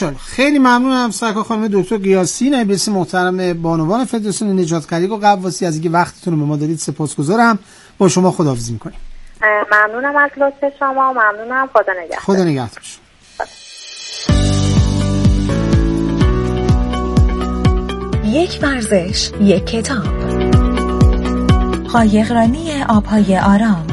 انشالله. خیلی ممنونم سرکار خانم دکتر قیاسی، نایب رئیس محترم بانوان فدراسیون نجات خلیق و غواصی، از اینکه وقتتون رو به ما دادید سپاسگزارم. با شما خداحافظی می‌کنیم. ممنونم از لطف شما و ممنونم. خدا نگهدار. خدا نگهدار. یک ورزش، یک کتاب. قایقرانی آب‌های آرام.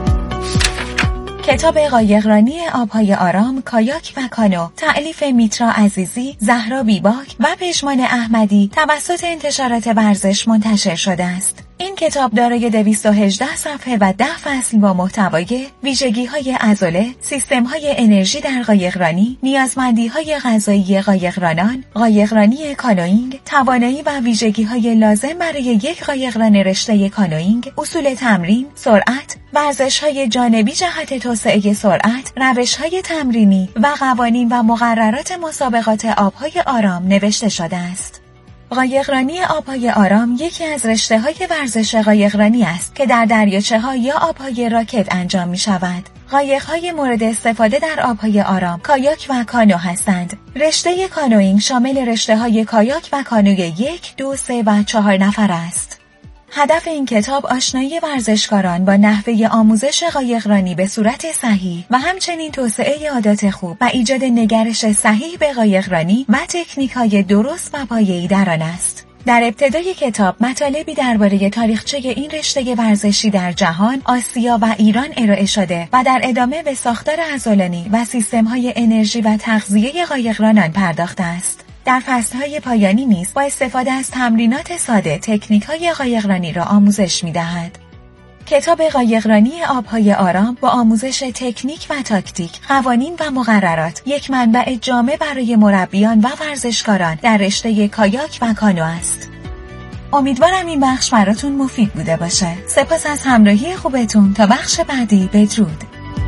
کتاب قایقرانی آب‌های آرام، کایاک و کانو، تألیف میترا عزیزی، زهرا بیباک و پژمان احمدی توسط انتشارات ورزش منتشر شده است. این کتاب دارای 218 صفحه و 10 فصل با محتوای ویژگی‌های عضله، سیستم‌های انرژی در قایقرانی، نیازمندی‌های غذایی قایقرانان، قایقرانی کانوئینگ، توانایی و ویژگی‌های لازم برای یک قایقران رشته کانوئینگ، اصول تمرین، سرعت، ورزش‌های جانبی جهت توسعه سرعت، روش‌های تمرینی و قوانین و مقررات مسابقات آب‌های آرام نوشته شده است. قایقرانی آب‌های آرام یکی از رشته‌های ورزش قایقرانی است که در دریاچه‌ها یا آب‌های راکد انجام می‌شود. قایق‌های مورد استفاده در آب‌های آرام کایاک و کانو هستند. رشته کانوئینگ شامل رشته‌های کایاک و کانوی 1، 2، 3 و 4 نفر است. هدف این کتاب آشنایی ورزشکاران با نحوه آموزش قایقرانی به صورت صحیح و همچنین توسعه عادات خوب و ایجاد نگرش صحیح به قایقرانی و تکنیک‌های درست و پایه‌ای در آن است. در ابتدای کتاب مطالبی درباره تاریخچه این رشته ورزشی در جهان، آسیا و ایران ارائه شده و در ادامه به ساختار عضلانی و سیستم‌های انرژی و تغذیه قایقرانان پرداخته است. در فصل‌های پایانی نیز با استفاده از تمرینات ساده تکنیک‌های قایقرانی را آموزش می‌دهد. کتاب قایقرانی آب‌های آرام با آموزش تکنیک و تاکتیک، قوانین و مقررات یک منبع جامع برای مربیان و ورزشکاران در رشته کایاک و کانو است. امیدوارم این بخش براتون مفید بوده باشه. سپاس از همراهی خوبتون. تا بخش بعدی، بدرود.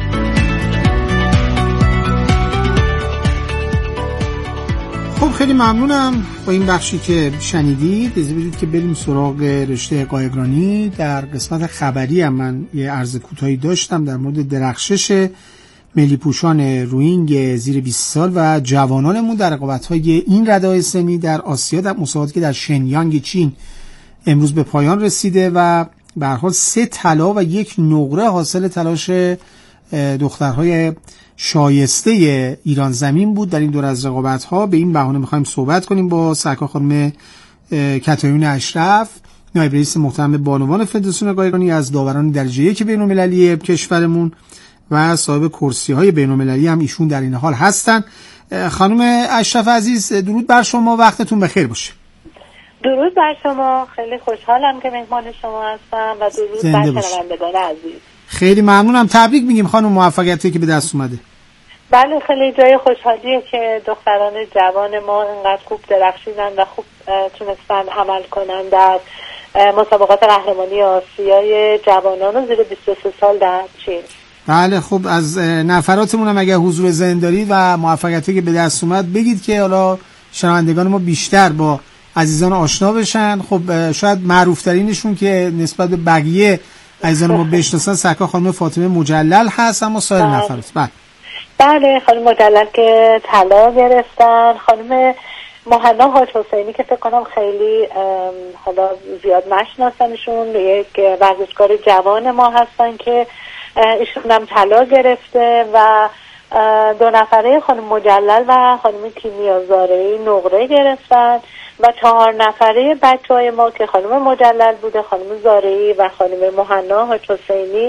خب خیلی ممنونم با این بخشی که شنیدید. اجازه بدید که بریم سراغ رشته قایقرانی. در قسمت خبری هم من یه عرض کوتاهی داشتم در مورد درخشش ملی پوشان روینگ زیر 20 سال و جوانانمون در رقابت‌های این رده‌های سنی در آسیا در مسابقاتی که در شنیانگ چین امروز به پایان رسیده و به هر حال 3 طلا و 1 نقره حاصل تلاش دخترهای شایسته ایران زمین بود در این دور از رقابت‌ها. به این بهانه می‌خوایم صحبت کنیم با سرکار خانم کتایون اشرف، نایب رئیس محترم بانوان فدراسیون قایقرانی، از داوران درجه 1 بین‌المللی کشورمون و صاحب کرسی‌های بین‌المللی هم ایشون در این حال هستن. خانم اشرف عزیز، درود بر شما، وقتتون بخیر باشه. درود بر شما، خیلی خوشحالم که مهمان شما هستم و درود بر شنوندگان عزیز. خیلی ممنونم. تبریک میگیم خانم، موفقیتی که به دست اومده. بله، خیلی جای خوشحالیه که دختران جوان ما اینقدر خوب درخشیدن و خوب تونستن عمل کنن در مسابقات قهرمانی آسیای جوانان و زیر 23 سال در چین. بله، خب از نفراتمون هم اگر حضور ذهن دارید و موفقیتی که به دست اومد بگید که حالا شنوندگان ما بیشتر با عزیزان آشنا بشن. خب شاید معروف ترینشون که نسبت به بقیه عزیزان ما بشناسن سرکار خانم فاطمه مجلل هست، اما سایر نفرات. بله، خانم مجلل که طلا گرفتن، خانم مهنا حاج حسینی که فکر کنم خیلی حالا زیاد نشناسنشون، یک ورزشکار جوان ما هستن که ایشون هم طلا گرفته و 2 نفره خانم مجلل و خانم کیمیا زارعی نقره گرفتن و 4 نفره بچه‌های ما که خانم مجلل بوده، خانم زارعی و خانم مهنا حاج حسینی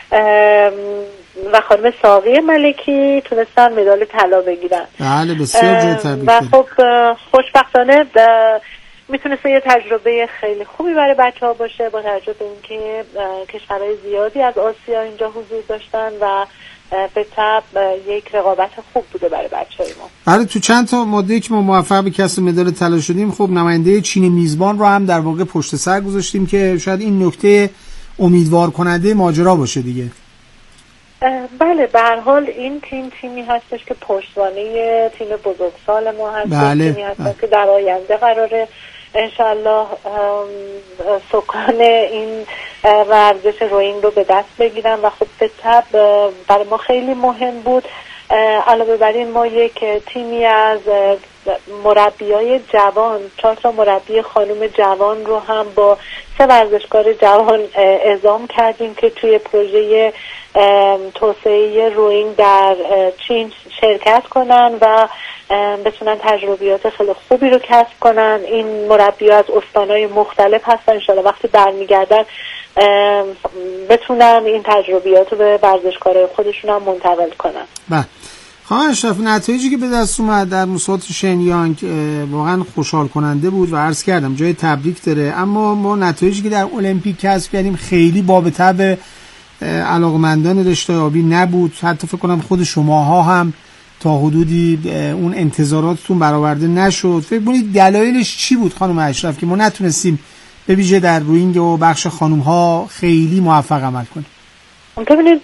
و خانم ساقی ملکی تونستن مدال طلا بگیرن. بله، بسیار جای تبریک. و خب خوشبختانه میتونسته یه تجربه خیلی خوبی برای بچه‌ها باشه، با توجه به اینکه کشورهای زیادی از آسیا اینجا حضور داشتن و به طبع یک رقابت خوب بوده برای بچه‌های ما. بله، تو چند تا ماده که ما موفق به کسب مدال طلا شدیم، خب نماینده چین میزبان رو هم در واقع پشت سر گذاشتیم که شاید این نکته امیدوار کننده ماجرا باشه دیگه. بله، به هر حال این تیمی هستش که پشتوانه تیم بزرگسال ما هست. بله. تیمی هستش که در آینده قراره انشالله سکان این ورزش روینگ رو به دست بگیرن و خب به طب برای ما خیلی مهم بود علاوه بر این ما یک تیمی از مربیای جوان، 4 تا مربی خانم جوان رو هم با 3 ورزشکار جوان اعزام کردیم که توی پروژه توسعه روینگ در چین شرکت کنن و بتونن تجربیات خیلی خوبی رو کسب کنن. این مربی‌ها از استان‌های مختلف هستن، ان شاءالله وقتی برمیگردن بتونن این تجربیات رو به ورزشکارای خودشون هم منتقل کنن. بله خانم اشرف، نتایجی که به دست اومد در مسابقات شنیانگ واقعا خوشحال کننده بود و عرض کردم جای تبریک داره، اما ما نتایجی که در المپیک کسب کردیم خیلی باب طبع علاقمندان رشته آبی نبود. حتی فکر کنم خود شماها هم تا حدودی اون انتظاراتتون برآورده نشد. فکر کنید دلایلش چی بود خانم اشرف که ما نتونستیم به ویژه در روینگ و بخش خانوم‌ها خیلی موفق عمل کنیم؟ ببینید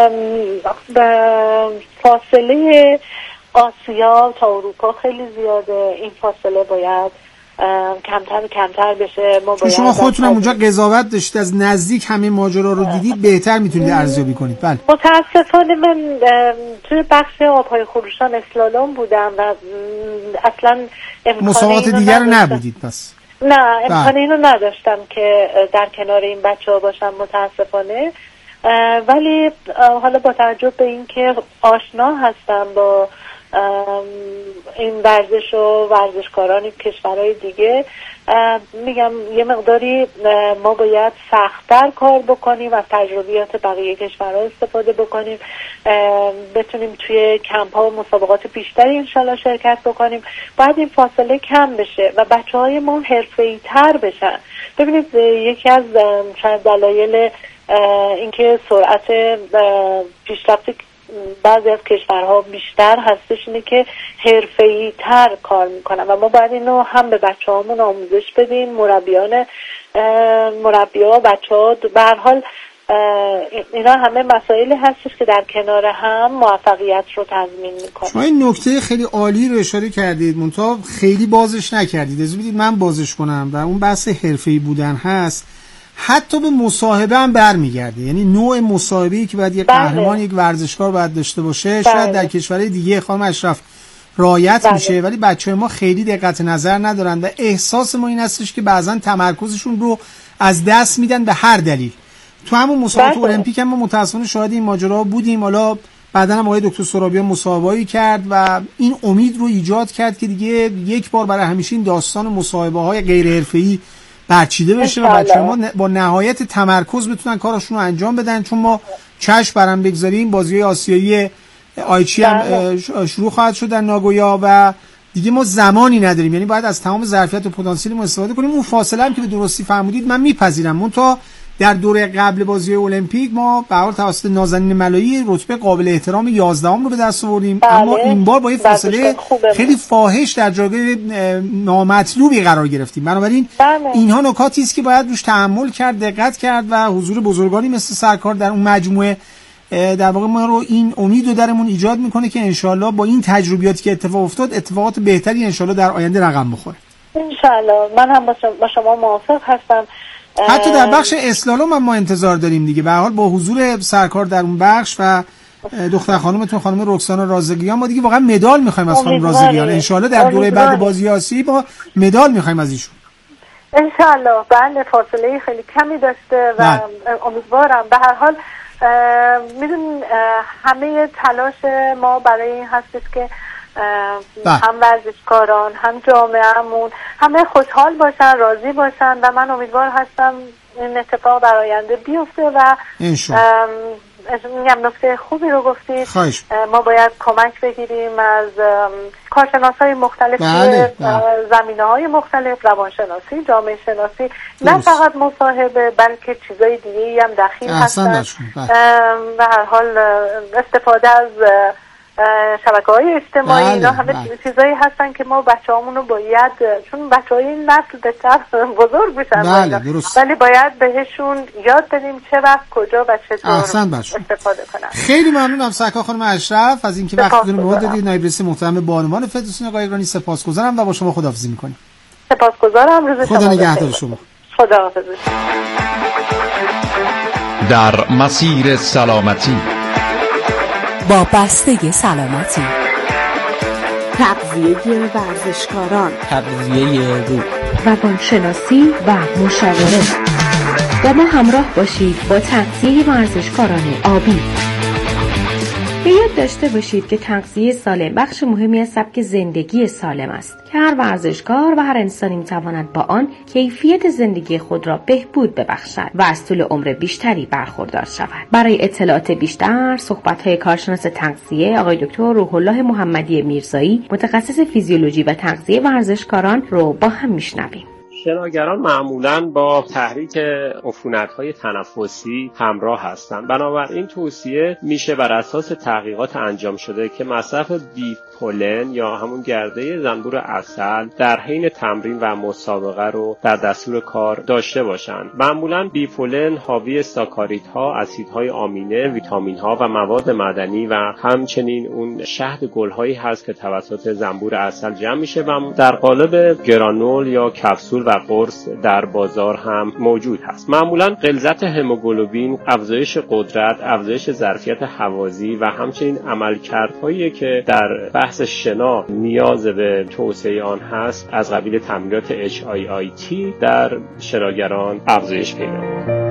فاصله آسیا تا اروپا خیلی زیاده. این فاصله باید کمتر بشه. ما باید شما خودتون اونجا قضاوت داشتید، از نزدیک همه ماجرا رو دیدید، بهتر میتونید ارزیابی کنید. بله متاسفانه من توی بخش آبهای خروشان اسلالوم بودم و اصلا مسابقات دیگر رو نبودید پس؟ نه امکان اینو نداشتم که در کنار این بچه‌ها باشم متاسفانه، ولی حالا با توجه به اینکه آشنا هستم با این ورزش و ورزشکاران کشورهای دیگه، میگم یه مقداری ما باید سخت‌تر کار بکنیم و تجربیات بقیه کشورها استفاده بکنیم، بتونیم توی کمپ ها و مسابقات بیشتری انشالله شرکت بکنیم. باید این فاصله کم بشه و بچه‌های ما حرفه‌ای تر بشن. ببینید یکی از شاید دلایل اینکه سرعت پیشرفت بعضی از کشورها بیشتر هستش اینه که حرفه‌ای تر کار میکنن و ما باید اینو هم به بچه‌هامون آموزش بدیم. مربی‌ها بچه‌ها به هر حال اینا همه مسائلی هستش که در کنار هم موفقیت رو تضمین میکنه. شما این نکته خیلی عالی رو اشاره کردید، منتها خیلی بازش نکردید. از بدید من بازش کنم و اون بحث حرفه‌ای بودن هست. حتی به مصاحبه هم برمیگرده، یعنی نوع مصاحبه‌ای که باید یک قهرمان یک ورزشکار باید داشته باشه شاید در کشورهای دیگه خانم اشرف رعایت میشه، ولی بچه‌های ما خیلی دقت نظر ندارن و احساس ما این هستش که بعضا تمرکزشون رو از دست میدن به هر دلیل. تو همون مسابقات المپیک هم ما متأسفانه شاهد این ماجرا بودیم. حالا بعداً هم آقای دکتر سرابیان مصاحبه‌ای کرد و این امید رو ایجاد کرد که دیگه یک بار برای همیشه این داستان مصاحبه‌های غیر حرفه‌ای برچیده بشه و بچه‌ها ما با نهایت تمرکز بتونن کارشون رو انجام بدن. چون ما چشم برام بگذاریم بازی‌های آسیایی آیچی هم شروع خواهد شد در ناگویا و دیگه ما زمانی نداریم، یعنی باید از تمام ظرفیت و پتانسیل ما استفاده کنیم. اون فاصله هم که به درستی فرمودید من میپذیرم، منتها در دوره قبل بازی المپیک ما به هر حال توسط نازنین ملایی رتبه قابل احترام 11ام رو به دست آوردیم، اما این بار با این فاصله خیلی فاحش در جایگاه نامطلوبی قرار گرفتیم. بنابراین اینها نکاتی است که باید روش تأمل کرد، دقت کرد و حضور بزرگانی مثل سرکار در اون مجموعه در واقع ما رو این امید رو درمون ایجاد میکنه که انشالله با این تجربیاتی که اتفاق افتاد اتفاقات بهتری انشالله در آینده رقم بخوره. انشالله من هم با شما موافق هستم. حتی در بخش اسلالوم هم ما انتظار داریم دیگه، به هر حال با حضور سرکار در اون بخش و دختر خانومتون خانم رکسانا رازقیان ما دیگه واقعا مدال می‌خوایم از خانم رازقیان. ان شاءالله در دوره بعد بازی آسیایی با مدال می‌خوایم از ایشون. ان شاءالله. بله فاصله خیلی کمی داشته و امیدوارم. به هر حال میدونین همه تلاش ما برای این هستش که هم ورزشکاران هم جامعهمون همه خوشحال باشن، راضی باشن و من امیدوار هستم این اتفاق در آینده بیفته و میگم نکته خوبی رو گفتید. ما باید کمک بگیریم از کارشناسای مختلف زمینه‌های مختلف، روانشناسی، جامعه شناسی، نه فقط مصاحبه بلکه چیزای دیگه‌ای هم دخیل هستن. به هر حال استفاده از شبکه‌های اجتماعی اینا همه چیزایی هستن که ما بچه‌هامون رو باید، چون بچه‌های این نسل بهتر بزرگ میشن ولی باید بهشون یاد بدیم چه وقت کجا و چطور استفاده کنن. خیلی ممنونم سرکار خانم اشرف از اینکه وقتتون رو دادید. نایب رئیس محترم بانوان فدراسیون قایقرانی سپاسگزارم و با شما خداحافظی می‌کنیم. سپاسگزارم. روز شما خدا نگهدار شما. خداحافظ. در مسیر سلامتی با بسته سلامتی، تغذیه ورزشکاران، تغذیه روح، روانشناسی و مشاوره. با ما همراه باشید با تغذیه ورزشکاران آبی. به یاد داشته باشید که تغذیه سالم بخش مهمی از سبک زندگی سالم است که هر ورزشکار و هر انسانی میتواند با آن کیفیت زندگی خود را بهبود ببخشد و از طول عمر بیشتری برخوردار شود. برای اطلاعات بیشتر صحبت‌های کارشناس تغذیه آقای دکتر روح الله محمدی میرزایی، متخصص فیزیولوژی و تغذیه ورزشکاران رو با هم میشنویم. شناگران معمولاً با تحریک عفونت‌های تنفسی همراه هستند. بنابراین توصیه میشه بر اساس تحقیقات انجام شده که مصرف بیپولن یا همون گرده زنبور عسل در حین تمرین و مسابقه رو در دستور کار داشته باشند. معمولاً بیپولن حاوی ساکاریدها، اسیدهای آمینه، ویتامین‌ها و مواد معدنی و همچنین اون شهد گل‌هایی هست که توسط زنبور عسل جمع میشه و در قالب گرانول یا کپسول و قرص در بازار هم موجود هست. معمولا غلظت هموگلوبین، افزایش قدرت، افزایش ظرفیت حوازی و همچنین عملکردهایی که در بحث شنا نیاز به توسعه آن هست از قبیل تمرینات HIIT در شناگران افزایش پیدا می‌کند.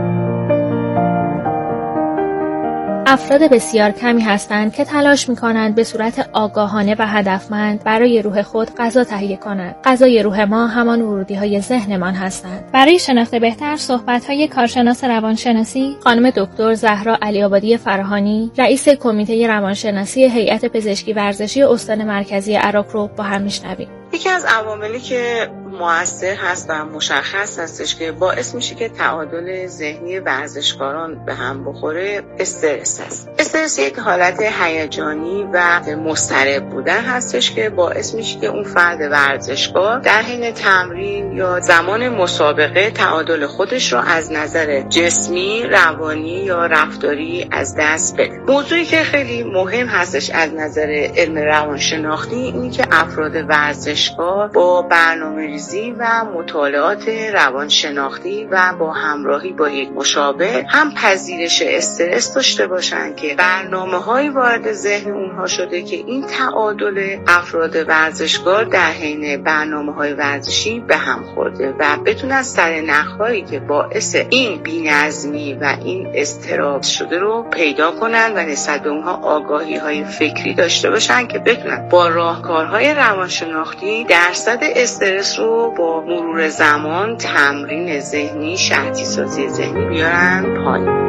افراد بسیار کمی هستند که تلاش می‌کنند به صورت آگاهانه و هدفمند برای روح خود غذا تهیه کنند. غذای روح ما همان ورودی‌های ذهنمان هستند. برای شناخت بهتر صحبت‌های کارشناس روانشناسی خانم دکتر زهرا علی‌آبادی فراهانی، رئیس کمیته روانشناسی هیئت پزشکی ورزشی استان مرکزی عراق رو با هم می‌شنویم. یکی از عواملی که مؤثر هست و مشخص هستش که باعث میشه که تعادل ذهنی ورزشکاران به هم بخوره استرس هست. استرس یک حالت هیجانی و مضطرب بودن هستش که باعث میشه که اون فرد ورزشکار در حین تمرین یا زمان مسابقه تعادل خودش رو از نظر جسمی، روانی یا رفتاری از دست بده. موضوعی که خیلی مهم هستش از نظر علم روانشناختی اینه که افراد ورزشکار با برنامه‌ریزی و مطالعات روانشناختی و با همراهی با یک مشاور هم پذیرش استرس داشته باشن که برنامه‌های وارد ذهن اونها شده که این تعادل افراد ورزشکار در حین برنامه‌های ورزشی به هم خورده و بتونن سرنخ‌هایی که باعث این بی‌نظمی و این اضطراب شده رو پیدا کنن و نسبت به اونها آگاهی‌های فکری داشته باشن که بتونن با راهکارهای روانشناختی درصد استرس رو با مرور زمان، تمرین ذهنی، شرطی سازی ذهنی بیارن پایین.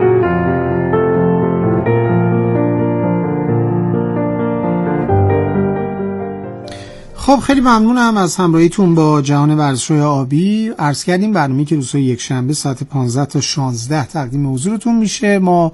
خب خیلی ممنونم از همراهیتون با جهان ورزش‌های آبی. عرض کردیم برنامه‌ای که روزهای یکشنبه ساعت 15 تا 16 تقدیم حضورتون میشه. ما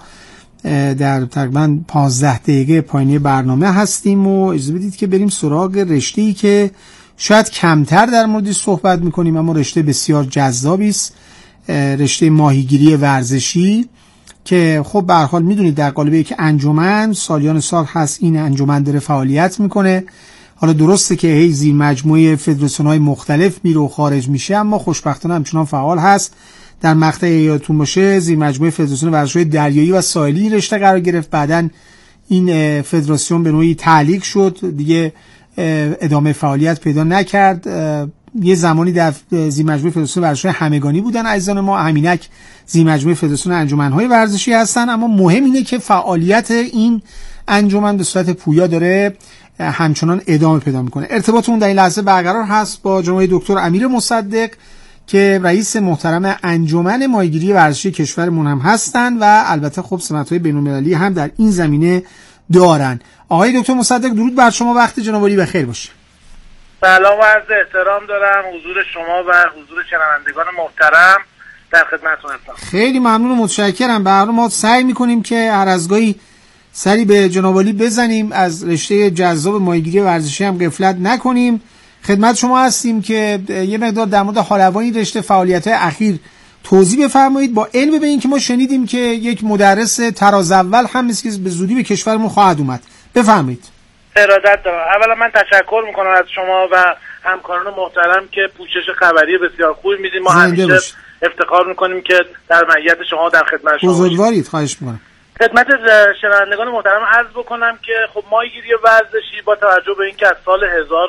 در تقریبا 15 دقیقه پایانی برنامه هستیم و اجازه بدید که بریم سراغ رشته‌ای که شاید کمتر در موردش صحبت میکنیم اما رشته بسیار جذابی است، رشته ماهیگیری ورزشی که خب به هر حال میدونید در قالب یک انجمن سالیان سال هست این انجمن داره فعالیت میکنه. حالا درسته که هی زیر مجموعه فدراسیون‌های مختلف میره و خارج میشه اما خوشبختانه همچنان فعال هست. در مقطع یادتون باشه زیر مجموعه فدراسیون ورزش‌های دریایی و ساحلی رشته قرار گرفت، بعداً این فدراسیون به نوعی تعلیق شد، دیگه ادامه فعالیت پیدا نکرد. یه زمانی در زیر مجموعه فدراسیون ورزش‌های همگانی بودن عزیزان ما، همینک زیر مجموعه فدراسیون انجمن‌های ورزشی هستن، اما مهم اینه که فعالیت این انجمن به صورت پویا داره همچنان ادامه پیدا میکنه. ارتباطمون در این لحظه برقرار هست با جناب دکتر امیر مصدق که رئیس محترم انجمن ماهیگیری ورزشی کشورمون هم هستن و البته خب سمت‌های بین‌المللی هم در این زمینه دارن. آقای دکتر مصدق درود بر شما، وقت جناب عالی بخیر باشه. سلام و عرض احترام دارم حضور شما و حضور شنوندگان محترم، در خدمتتون هستم. خیلی ممنون و متشکرم. به هر حال ما سعی می‌کنیم که هر از گاهی سری به جناب عالی بزنیم، از رشته جذاب ماهیگیری ورزشی هم غفلت نکنیم. خدمت شما هستیم که یه مقدار در مورد حال هوای رشته فعالیت‌های اخیر توضیح بفرمایید، با علم به این که ما شنیدیم که یک مدرس تراز اول هم مثل که به زودی به کشورمون خواهد اومد. بفرمایید. ارادت دارم. اولا من تشکر میکنم از شما و همکاران محترم که پوشش خبری بسیار خوبی میدیم. ما همیشه افتخار میکنیم که در معیت شما در خدمت شما بزرگوارید. خواهش میکنم. خدمت شنوندگان محترم عرض بکنم که خب ماهیگیری ورزشی با توجه به اینکه از سال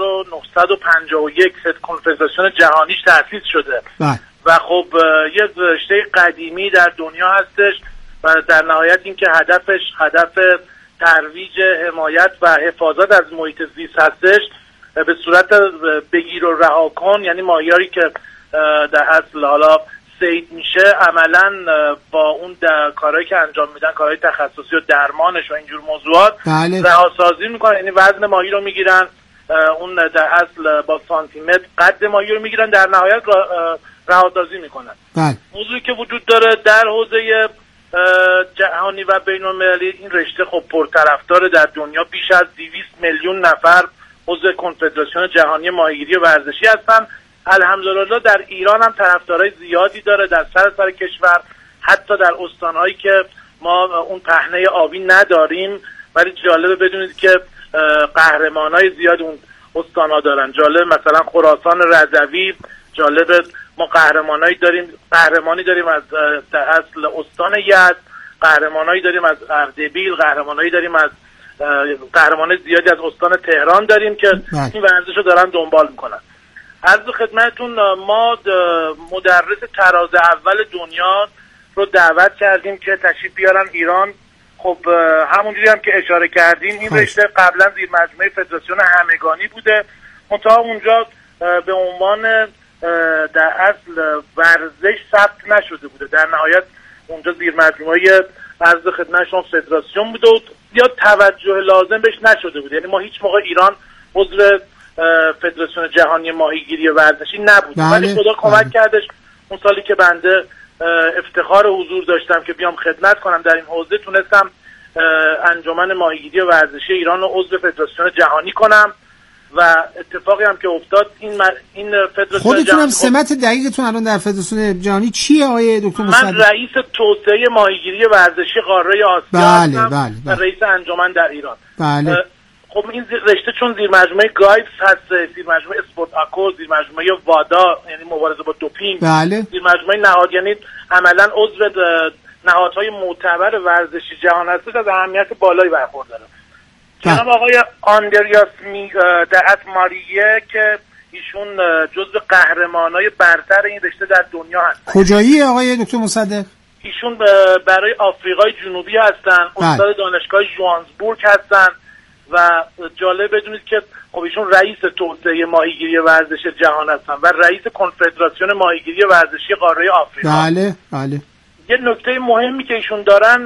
1951 کنفدراسیون جهانیش تأسیس شده و خب یه رشته قدیمی در دنیا هستش و در نهایت اینکه هدف ترویج حمایت و حفاظت از محیط زیست هستش به صورت بگیر و رها کن، یعنی ماهیاری که در اصل حالا صید میشه عملا با اون کارهایی که انجام میدن، کارهای تخصصی و درمانش و اینجور موضوعات رهاسازی میکنن، یعنی وزن ماهی رو میگیرن، اون در اصل با سانتیمتر قد ماهی رو میگیرن، در نهایت رهاسازی میکنن. موضوعی که وجود داره در حوزه جهانی و بین‌المللی، این رشته خب پرطرفدار در دنیا، بیش از 200 میلیون نفر عضو کنفدراسیون جهانی ماهیگیری ورزشی هستن. الحمدلله در ایران هم طرفدارای زیادی داره در سراسر کشور، حتی در استانهایی که ما اون پهنه آبی نداریم، ولی جالبه بدونید که قهرمانای زیاد اون استانها دارن. جالب مثلا خراسان رضوی، جالب ما قهرمانی داریم از در اصل استان یزد، قهرمانایی داریم از اردبیل، قهرمانایی داریم از قهرمانای زیادی از استان تهران داریم که این ورزش رو دارن دنبال میکنن. عرض خدمتتون ما مدرس تراز اول دنیا رو دعوت کردیم که تشریف بیارن ایران. خب همونجوری هم که اشاره کردیم این رشته قبلا زیر مجموعه فدراسیون همگانی بوده، منتها اونجا به عنوان در اصل ورزش ثبت نشده بوده. در نهایت اونجا زیر مجموعه عرض خدمتشون فدراسیون بوده و یا توجه لازم بهش نشده بوده. یعنی ما هیچ موقع ایران عضو فدراسیون جهانی ماهیگیری ورزشی نبود، ولی خدا کمک کردش اون سالی که بنده افتخار حضور داشتم که بیام خدمت کنم در این حوزه، تونستم انجمن ماهیگیری ورزشی ایران رو عضو فدراسیون جهانی کنم و اتفاقی هم که افتاد این فدراسیون خودتون هم سمت دقیقتون الان در فدراسیون جهانی چیه آقای دکتر مصدق؟ من رئیس توسعه ماهیگیری ورزشی قاره آسیا هستم و رئیس انجمن در ایران. خب این رشته چون زیر مجموعه گایدز هست، زیر مجموعه اسپورت آکور، زیر مجموعه وادا یعنی مبارزه با دوپینگ، زیر مجموعه نهاد، یعنی عملا عضو نهادهای معتبر ورزشی جهان هست، از اهمیت بالایی برخورداره. جناب آقای آندریاس ماریه که ایشون جزو قهرمانای برتر این رشته در دنیا هستن. کجایی آقای دکتر مصدق؟ ایشون برای آفریقای جنوبی هستن، استاد دانشگاه جوانسبورگ هستن و جالب بدونید که خب ایشون رئیس توسعه ماهیگیری ورزش جهان هستن و رئیس کنفدراسیون ماهیگیری ورزشی قاره آفریقا. بله. یه نکته مهمی که ایشون دارن،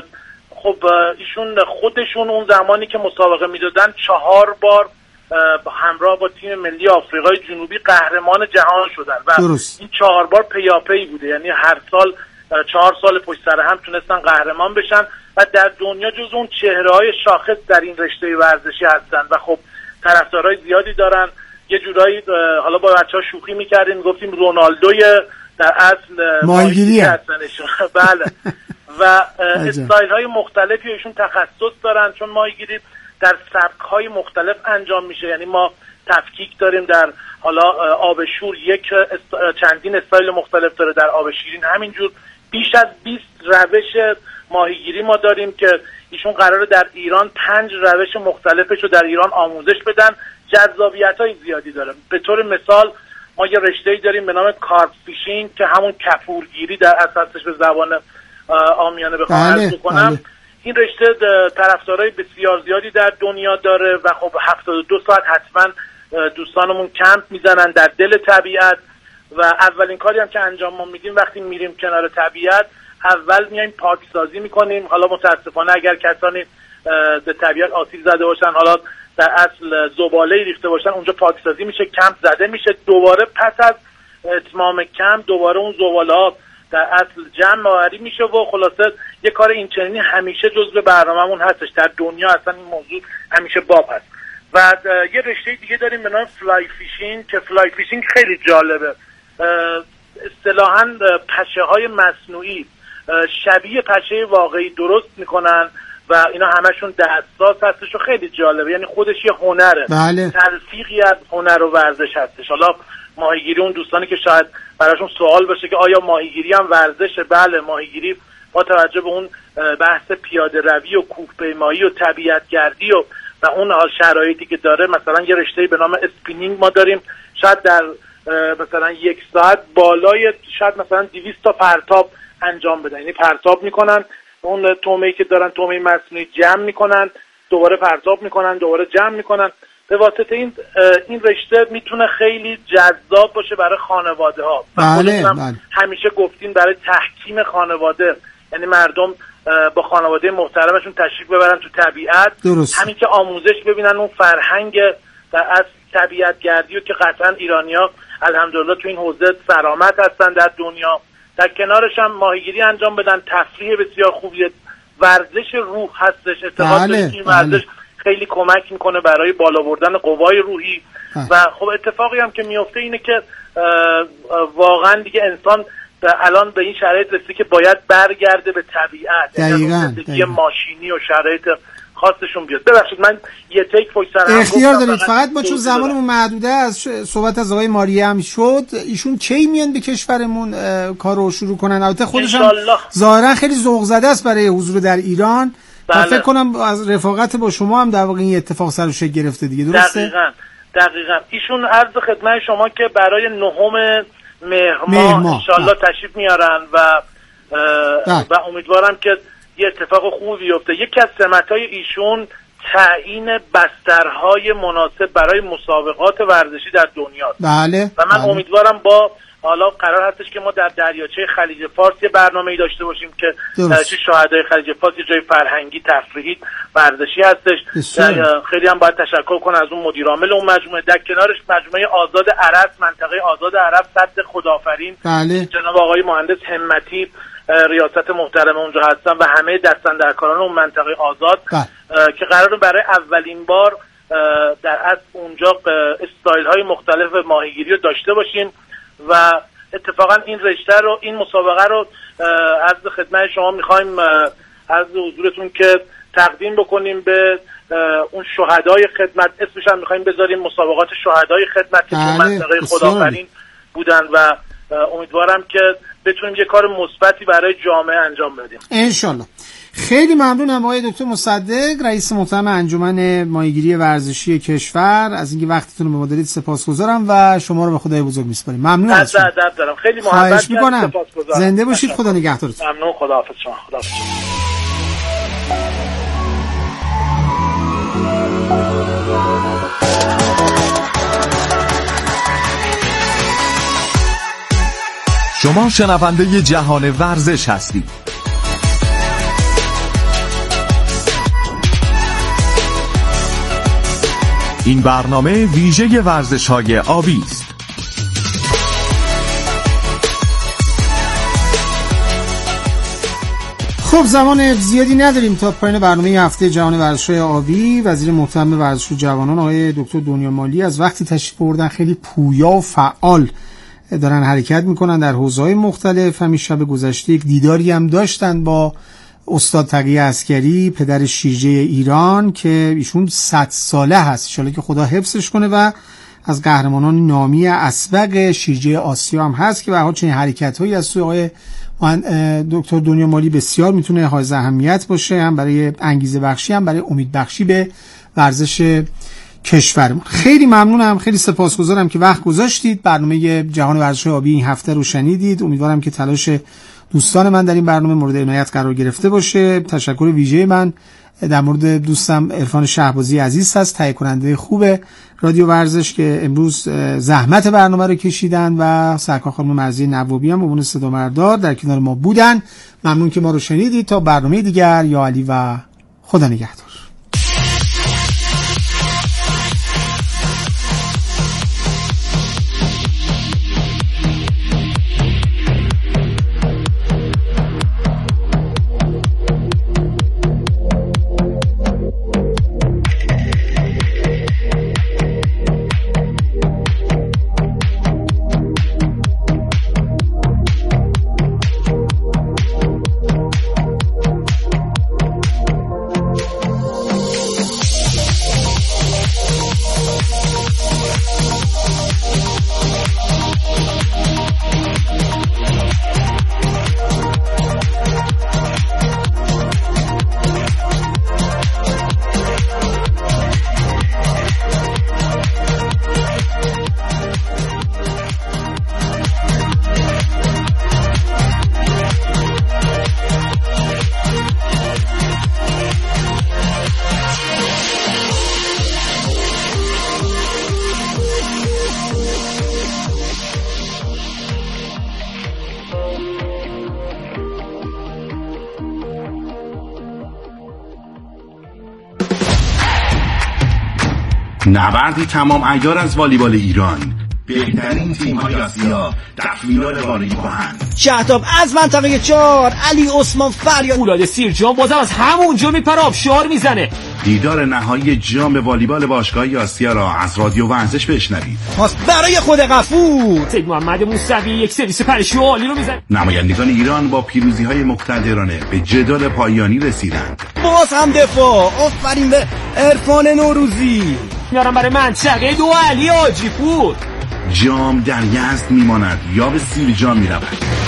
خب ایشون خودشون اون زمانی که مسابقه میدادن 4 بار همراه با تیم ملی آفریقای جنوبی قهرمان جهان شدن و این 4 بار پیاپی بوده، یعنی هر سال 4 سال پشت سر هم تونستن قهرمان بشن و در دنیا جز اون چهره‌های شاخص در این رشته ورزشی هستن و خب طرفدارای زیادی دارن. یه جورایی حالا با بچه‌ها شوخی می‌کردیم، گفتیم رونالدوی در اصل ماهیگیری هستنشون. بله. و استایل‌های مختلفی ایشون تخصص دارن، چون ماهیگیری در سبک‌های مختلف انجام میشه. یعنی ما تفکیک داریم در حالا آب شور، چندین استایل مختلف داره، در آب شیرین همینجور. بیش از 20 روش ماهیگیری ما داریم که ایشون قراره در ایران 5 روش مختلفش رو در ایران آموزش بدن. جذابیت‌های زیادی داره. به طور مثال ما یه رشته‌ای داریم به نام کارپ فیشینگ که همون کپورگیری در اساسش به زبان عامیانه بخوام عرض کنم. این رشته طرفدارای بسیار زیادی در دنیا داره و خب 72 ساعت حتما دوستانمون کمپ میزنن در دل طبیعت و اولین کاری هم که انجام ما میدیم وقتی میریم کنار طبیعت، اول میایم پاکسازی میکنیم. حالا متاسفانه اگر کسانی به طبیعت آسیب زده باشن، حالا در اصل زباله ریخته باشن، اونجا پاکسازی میشه، کمپ زده میشه. دوباره پس از اتمام کمپ دوباره اون زباله ها در اصل جمع آوری میشه و خلاصه یه کار اینچنینی همیشه جزو برنامه‌مون هستش. در دنیا اصلا این موضوع همیشه باب هست. و یه رشته دیگه داریم به نام فلای فیشینگ که فلای فیشینگ خیلی جالبه. اصطلاحاً پشه‌های مصنوعی شبیه پشه واقعی درست میکنن و اینا همشون دستساز هستش و خیلی جالبه. یعنی خودش یه هنره، تلفیقی از هنر و ورزش هستش. حالا ماهیگیری، اون دوستانی که شاید براشون سوال باشه که آیا ماهیگیری هم ورزشه، بله ماهیگیری با توجه به اون بحث پیاده روی و کوهپیمایی و طبیعتگردی و اون شرایطی که داره، مثلا یه رشته به نام اسپینینگ ما داریم، شاید در مثلا 1 ساعت بالای شاید مثلا 200 تا پرتاب انجام بدن. یعنی پرتاب میکنن، اون تومه‌ای که دارن، تومه مصنوعی، جمع میکنن، دوباره پرتاب میکنن، دوباره جمع میکنن. به واسطه این رشته میتونه خیلی جذاب باشه برای خانواده ها. بله. همیشه گفتیم برای تحکیم خانواده، یعنی مردم با خانواده محترمشون تشریف ببرن تو طبیعت، همین که آموزش ببینن اون فرهنگ از طبیعت گردی و که قطعا ایرانی‌ها الحمدلله تو این حوزه سرآمد هستن در دنیا. در کنارش هم ماهیگیری انجام بدن، تفریح بسیار خوبیه، ورزش روح هستش. اعتقاد این ورزش خیلی کمک میکنه برای بالا بردن قوای روحی. و خب اتفاقی هم که میفته اینه که واقعا دیگه انسان الان به این شرایط رسیده که باید برگرده به طبیعت، یعنی زندگی ماشینی و شرایط خاصشون بیاد. ببخشید من یه تیک پشت سر هم اختیار دارید. فقط ما چون زمانمون محدوده، از صحبت از آقای مریم شد، ایشون کی میان به کشورمون کارو شروع کنن؟ البته خودشون ظاهرا خیلی ذوق زده است برای حضور در ایران. بله. فکر کنم از رفاقت با شما هم در واقع این اتفاق سر و شکل گرفته دیگه، درسته؟ دقیقاً. ایشون عرض خدمت شما که برای 9 مهر ماه انشالله تشریف میارن و امیدوارم که یه اتفاق خوبی بیفته. یکی از سمت‌های ایشون تعیین بسترهای مناسب برای مسابقات ورزشی در دنیا. بله. و من امیدوارم حالا قرار هستش که ما در دریاچه خلیج فارس یه برنامه‌ای داشته باشیم که دریاچه شهدای خلیج فارس یه جای فرهنگی، تفریحی، ورزشی هستش. خیلی هم باید تشکر کنم از اون مدیر عامل اون مجموعه. در کنارش مجموعه آزاد عرب، منطقه آزاد عرب سد خداوفرین، بله. جناب آقای مهندس همتی ریاست محترم اونجا هستن و همه دستاندرکاران اون منطقه آزاد که قراره برای اولین بار در از اونجا استایل های مختلف ماهیگیری رو داشته باشیم. و اتفاقا این رشته رو، این مسابقه رو عرض خدمت شما میخوایم عرض حضورتون که تقدیم بکنیم به اون شهدای خدمت. اسمش هم میخوایم بذاریم مسابقات شهدای خدمت که تو منطقه خداوفرین بودن و امیدوارم که بتونیم یه کار مثبتی برای جامعه انجام بدیم انشالله. خیلی ممنونم آقای دکتر مصدق، رئیس محترم انجمن ماهیگیری ورزشی کشور، از اینکه وقتتون رو به ما دادید سپاسگزارم و شما رو به خدای بزرگ میسپاریم. ممنون از شما. دارم. خیلی محبت میکنم. زنده باشید. خدا نگهدارتون. ممنون. خداحافظ شما. خداحافظ. شما شنونده جهان ورزش هستید. این برنامه ویژه ورزش‌های آبی است. خب زمان زیادی نداریم تا پایان برنامه هفته جهان ورزش‌های آبی. وزیر محترم ورزش و جوانان آقای دکتر دنیا مالی از وقتی تشریف بردن خیلی پویا و فعال دارن حرکت میکنن در حوزه‌های مختلف. همین شب گذشته یک دیداری هم داشتن با استاد تقی عسکری، پدر شیرجه ایران که ایشون 100 ساله هست، ان شاءالله که خدا حفظش کنه و از قهرمانان نامی اسبق شیرجه آسیا هم هست که به هر حال چنین حرکت‌هایی از سوی آقای دکتر دنیا مالی بسیار میتونه حائز اهمیت باشه، هم برای انگیزه بخشی هم برای امید بخشی به ورزش کشورمون. خیلی ممنونم، خیلی سپاسگزارم که وقت گذاشتید. برنامه جهان ورزش آبی این هفته رو شنیدید. امیدوارم که تلاش دوستان من در این برنامه مورد عنایت قرار گرفته باشه. تشکر ویژه من در مورد دوستم عرفان شهبازی عزیز هست، تهیه کننده خوب رادیو ورزش که امروز زحمت برنامه رو کشیدن و سرکار خانم مرضیه نوابی هم به عنوان صدا مردار در کنار ما بودن. ممنون که ما رو شنیدید. تا برنامه دیگر، یا علی و خدا نگهدار. نبردی تمام عیار از والیبال ایران. بهترین تیم‌های آسیا در فینال والی کهن. شهداب از منطقه 4، علی عثمان فریاد، فولاد سیرجان بازم از همونجا میپره آبشار میزنه. دیدار نهایی جام والیبال باشگاه‌های آسیا را از رادیو ورزش بشنوید. پاس برای خود غفور، سید محمد موسوی یک سرویس پرشی عالی رو میزنه. نمایندگان ایران با پیروزی‌های مقتدرانه به جدال پایانی رسیدند. باز هم دفاع. آفرین به عرفان نوروزی. میارم برای منطقه 2 علی حاجی‌پور. جام در یزد میماند یا به سیرجان میرود.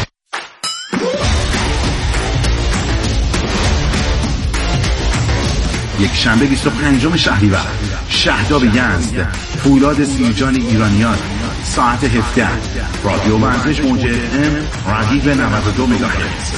یک شنبه 25 شهریور، شهداب یزد، فولاد سیرجان ایرانیان، ساعت 17. رادیو ورزش موج FM رقیب 92 مگاهرتز.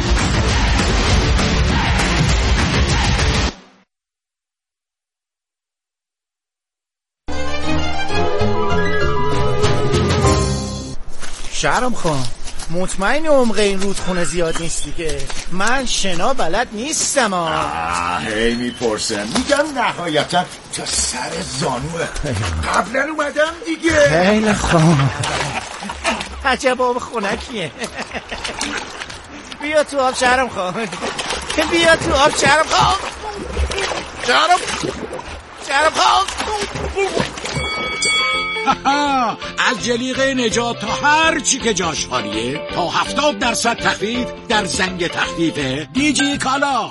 شهرام خان، مطمئن عمق این رودخونه زیاد نیست دیگه؟ من شنا بلد نیستم. هی میپرسم، میگم نهایتا تا سر زانوه. قبلا اومدم دیگه. خیلی خوب. عجب آب خنکیه. بیا تو آب شهرام خان. بیا تو آب شهرام خان. شهرام خان. از جلیقه نجات تا هر چی که جاش خالیه، تا 70% تخفیف در زنگ تخفیف دیجی کالا.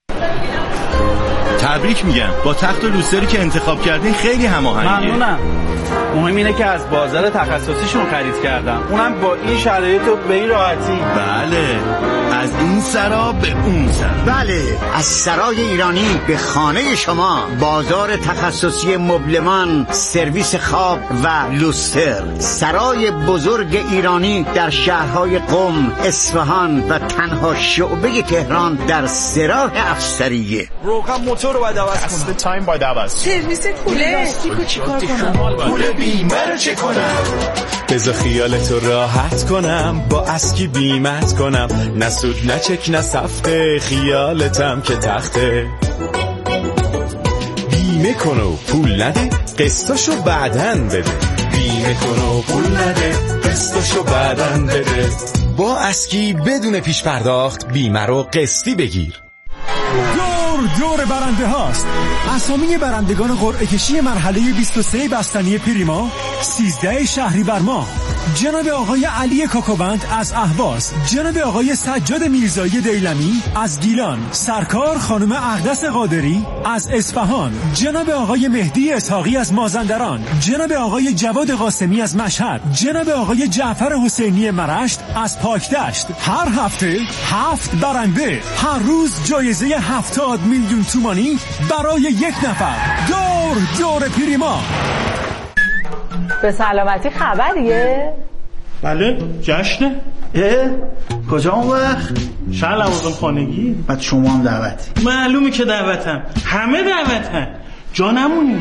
تبریک میگم، با تخت و لوستری که انتخاب کردین خیلی هماهنگه. ممنونم. مهم اینه که از بازار تخصصیشون خرید کردم، اونم با این شرایط و به این راحتی. بله، از این سرا به اون سرا. بله، از سرای ایرانی به خانه شما. بازار تخصصی مبلمان، سرویس خواب و لوستر. سرای بزرگ ایرانی در شهرهای قم، اصفهان و تنها شعبه تهران در سراح افسریه. روغن موتور رو باید عوض کنم. تایم باید عوض. سرویس پلاستیکو چیکار کنم؟ پول بیمه رو چه کنم؟ بذار خیالتو راحت کنم، با اسکی بیمت کنم، نه سود نه چک نه سفته، خیالتم که تخته. بیمه کن و پول نده، قسطاشو بعدن بده. بیمه کن و پول نده، قسطاشو بعدن بده. با اسکی بدون پیش پرداخت بیمه رو قسطی بگیر. دور برنده هاست. اسامی برندگان قرعه کشی مرحله 23 بستنی پریما 13 شهریور ماه: جناب آقای علی کاکوبند از اهواز، جناب آقای سجاد میرزایی دیلمی از گیلان، سرکار خانم اقدس قادری از اصفهان، جناب آقای مهدی اسحاقی از مازندران، جناب آقای جواد قاسمی از مشهد، جناب آقای جعفر حسینی مرشت از پاکدشت. هر هفته 7 برنده، هر روز جایزه 70 میلیون تومانی برای یک نفر. دور پریما. به سلامتی خبریه؟ بله، جشنه. کجا اون وقت؟ شهر لوازم خانگی. بعد شما هم دعوتی؟ معلومه که دعوتم، همه دعوتن، جا نمونی.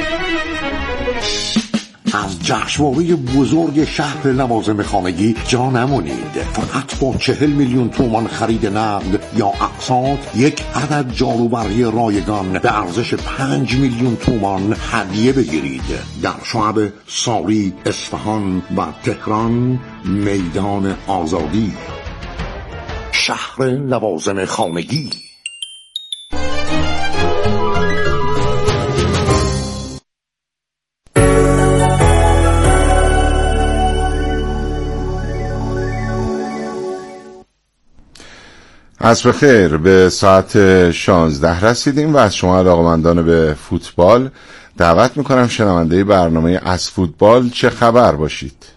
از جشنواره بزرگ شهر لوازم خانگی جا نمونید. فقط با 40 میلیون تومان خرید نقد یا اقساط یک عدد جاروبرقی رایگان به ارزش 5 میلیون تومان هدیه بگیرید. در شعب ساری، اصفهان و تهران، میدان آزادی. شهر لوازم خانگی. عصر بخیر. به ساعت 16 رسیدیم و از شما علاقه‌مندان به فوتبال دعوت میکنم شنونده برنامه از فوتبال چه خبر باشید.